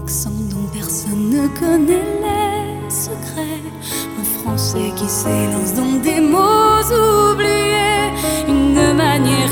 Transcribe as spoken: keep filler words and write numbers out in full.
accent dont personne ne connaît les secrets, un français qui s'élance dans des mots oubliés, une manière